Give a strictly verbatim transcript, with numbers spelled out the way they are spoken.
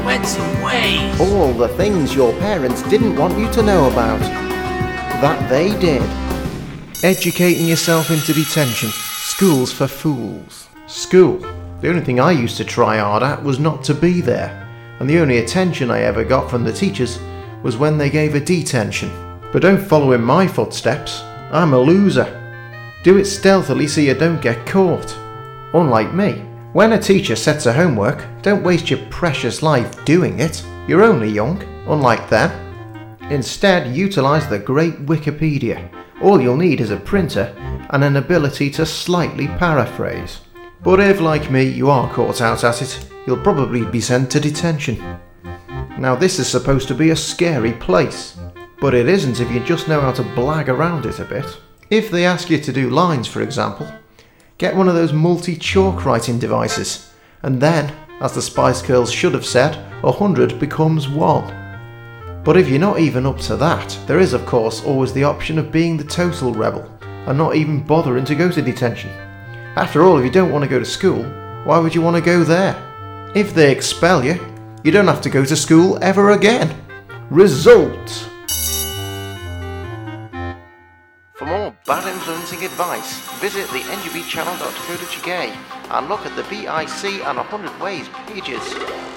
consequences ways. All the things your parents didn't want you to know about. That they did. Educating yourself into detention. School's for fools. School. The only thing I used to try hard at was not to be there. And the only attention I ever got from the teachers was when they gave a detention. But don't follow in my footsteps. I'm a loser. Do it stealthily so you don't get caught. Unlike me. When a teacher sets a homework, don't waste your precious life doing it. You're only young, unlike them. Instead, utilise the great Wikipedia. All you'll need is a printer and an ability to slightly paraphrase. But if, like me, you are caught out at it, you'll probably be sent to detention. Now this is supposed to be a scary place, but it isn't if you just know how to blag around it a bit. If they ask you to do lines, for example, get one of those multi-chalk writing devices, and then, as the Spice Girls should have said, a hundred becomes one. But if you're not even up to that, there is of course always the option of being the total rebel, and not even bothering to go to detention. After all, if you don't want to go to school, why would you want to go there? If they expel you, you don't have to go to school ever again. Result! For more bad influencing advice, visit the n g b channel dot co dot u k and look at the B I C and one hundred ways pages.